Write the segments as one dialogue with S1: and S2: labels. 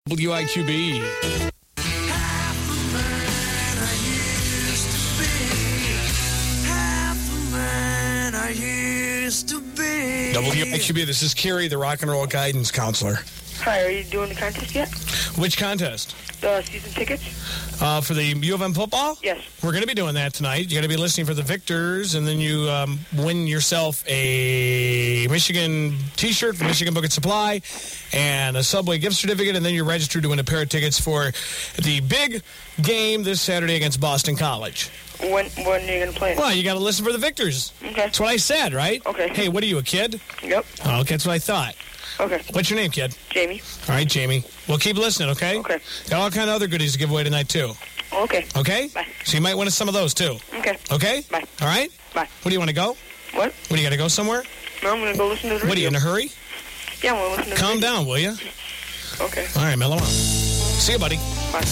S1: WIQB. WIQB, this is Kerry, the rock and roll guidance counselor.
S2: Hi, are you doing the contest yet?
S1: Which contest?
S2: The season tickets?
S1: For the U of M football?
S2: Yes.
S1: We're going to be doing that tonight. You're going to be listening for the victors, and then you win yourself a Michigan T-shirt from Michigan Book and Supply and a Subway gift certificate, and then you're registered to win a pair of tickets for the big game this Saturday against Boston College.
S2: When are you going to play?
S1: Well, you got to listen for the victors.
S2: Okay.
S1: That's what I said, right?
S2: Okay.
S1: Hey, what are you, a kid?
S2: Yep.
S1: Oh, okay, that's what I thought.
S2: Okay.
S1: What's your name, kid?
S2: Jamie.
S1: All right, Jamie. Well, keep listening, okay?
S2: Okay.
S1: Got all kind of other goodies to give away tonight, too.
S2: Okay.
S1: Okay?
S2: Bye.
S1: So you might win some of those, too.
S2: Okay.
S1: Okay?
S2: Bye.
S1: All right?
S2: Bye.
S1: What do you want to go?
S2: What?
S1: What, do you got to go somewhere?
S2: No, I'm going to go listen to the radio.
S1: What, are you in a hurry?
S2: Yeah, I'm going to listen to the
S1: Calm
S2: radio.
S1: down, will you?
S2: Okay.
S1: All right, mellow out. See you, buddy.
S2: Bye.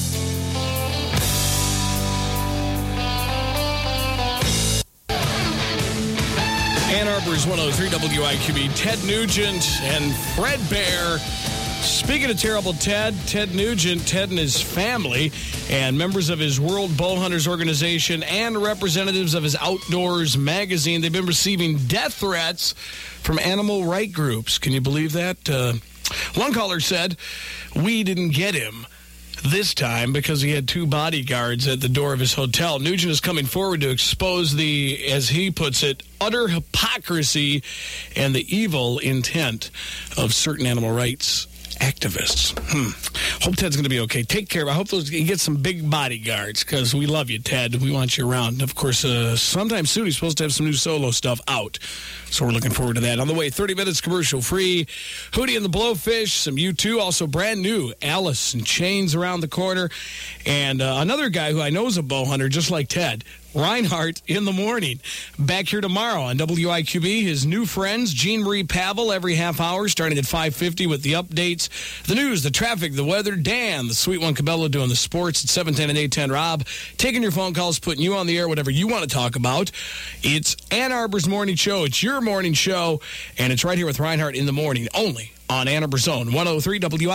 S1: Ann Arbor's 103 WIQB. Ted Nugent and Fred Bear. Speaking of terrible Ted Nugent, Ted and his family, and members of his World Bow Hunters organization and representatives of his Outdoors magazine, they've been receiving death threats from animal rights groups. Can you believe that? One caller said, "We didn't get him this time because he had two bodyguards at the door of his hotel." Nugent is coming forward to expose the, as he puts it, utter hypocrisy and the evil intent of certain animal rights activists. Hope Ted's going to be okay. Take care of him. I hope he gets some big bodyguards because we love you, Ted. We want you around. Of course, sometime soon he's supposed to have some new solo stuff out. So we're looking forward to that. On the way, 30 minutes commercial free. Hootie and the Blowfish, some U2, also brand new Alice in Chains around the corner. And another guy who I know is a bow hunter, just like Ted, Reinhardt in the morning. Back here tomorrow on WIQB. His new friends, Jean Marie Pavel, every half hour, starting at 5:50 with the updates, the news, the traffic, the weather. Dan, the sweet one, Cabello, doing the sports at 7:10 and 8:10. Rob, taking your phone calls, putting you on the air, whatever you want to talk about. It's Ann Arbor's morning show. It's your morning show, and it's right here with Reinhardt in the morning, only on Ann Arbor Zone, 103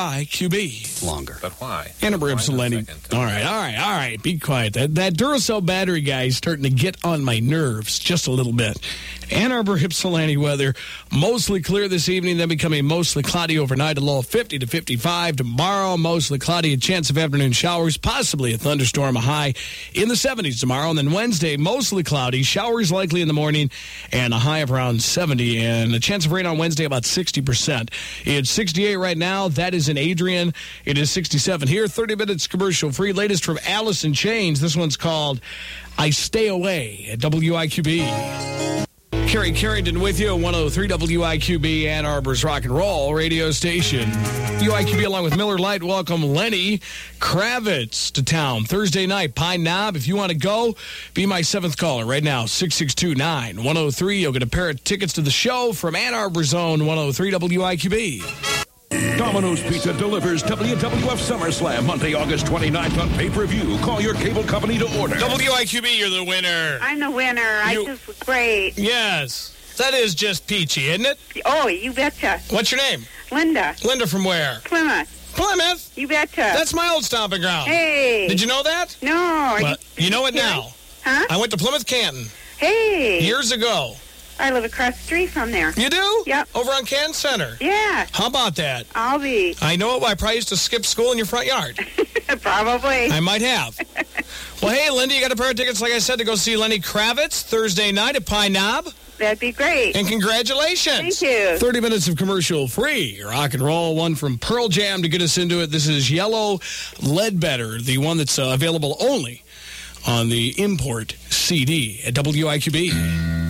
S1: WIQB.
S3: Longer. But why?
S1: Ann Arbor Ypsilanti. All right. Be quiet. That Duracell battery guy is starting to get on my nerves just a little bit. Ann Arbor Ypsilanti weather, mostly clear this evening, then becoming mostly cloudy overnight, a low of 50 to 55. Tomorrow, mostly cloudy, a chance of afternoon showers, possibly a thunderstorm, a high in the 70s tomorrow. And then Wednesday, mostly cloudy, showers likely in the morning, and a high of around 70. And a chance of rain on Wednesday, about 60%. It's 68 right now. That is in Adrian. It is 67 here. 30 minutes commercial free. Latest from Alice in Chains. This one's called I Stay Away at WIQB. Kerry Carrington with you, 103 WIQB, Ann Arbor's rock and roll radio station. WIQB along with Miller Lite welcome Lenny Kravitz to town Thursday night, Pine Knob. If you want to go, be my seventh caller right now, 662-9103. You'll get a pair of tickets to the show from Ann Arbor Zone, 103 WIQB.
S4: Domino's Pizza delivers WWF SummerSlam Monday, August 29th on pay-per-view. Call your cable company to order.
S1: WIQB, you're the winner.
S5: I'm the winner. I just was great.
S1: Yes. That is just peachy, isn't it?
S5: Oh, you betcha.
S1: What's your name?
S5: Linda.
S1: Linda from where?
S5: Plymouth.
S1: Plymouth?
S5: You betcha.
S1: That's my old stomping ground.
S5: Hey.
S1: Did you know that?
S5: No.
S1: Well, you know it now.
S5: Huh?
S1: I went to Plymouth Canton.
S5: Hey.
S1: Years ago.
S5: I live across the street from there.
S1: You do?
S5: Yep.
S1: Over on Canton Center.
S5: Yeah.
S1: How about that?
S5: I'll be.
S1: I know it. I probably used to skip school in your front yard.
S5: Probably.
S1: I might have. Well, hey, Linda, you got a pair of tickets, like I said, to go see Lenny Kravitz Thursday night at Pine Knob.
S5: That'd be great.
S1: And congratulations.
S5: Thank you.
S1: 30 minutes of commercial free. Rock and roll, one from Pearl Jam to get us into it. This is Yellow Ledbetter, the one that's available only on the import CD at WIQB.